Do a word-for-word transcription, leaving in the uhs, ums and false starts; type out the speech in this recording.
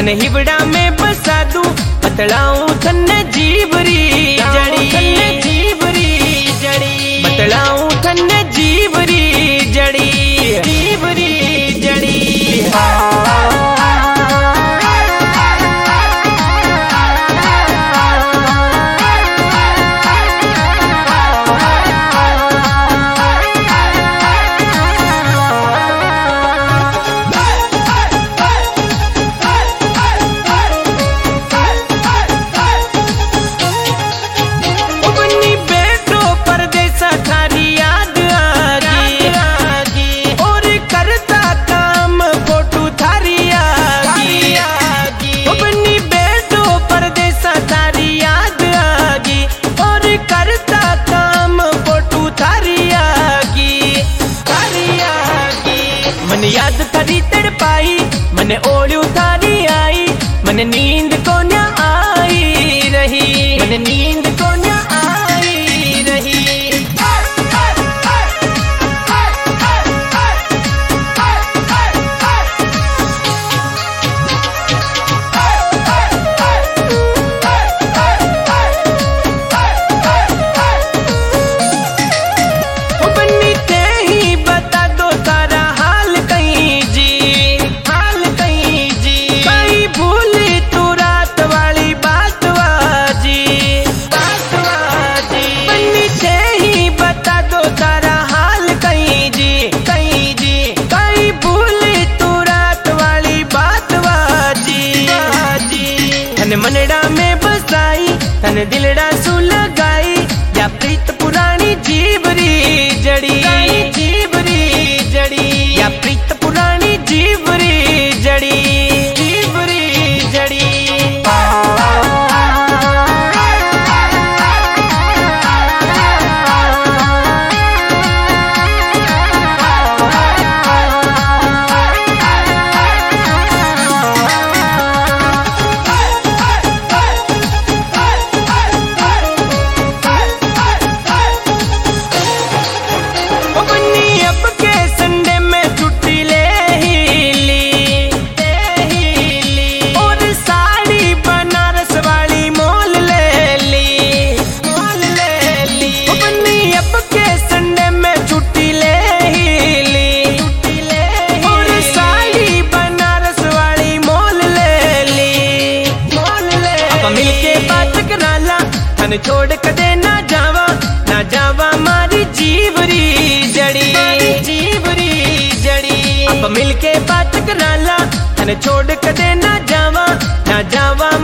थन हिबड़ा में बसा दू बतलाऊं थन जीवरी जड़ी जीवरी जड़ी बतलाऊं थन जीवरी जड़ी जीवरी जड़ी मन याद थारी तड़पाई मन ओलियो थारी आई मन नींद को न आई रही मन नींद को न आई रही थन मनड़ा में बसाई थन दिलड़ा सु लगाई या प्रीत पुरानी जीवरी जड़ी जीवरी जड़ी या प्रीत पुरानी जीवरी जड़ी जीवरी जड़ी थन छोड़ कदे ना जावा ना जावा मारी जीवरी जड़ी जीवरी जड़ी अब मिलके बात कराला थन छोड़ कदे ना जावा ना जावा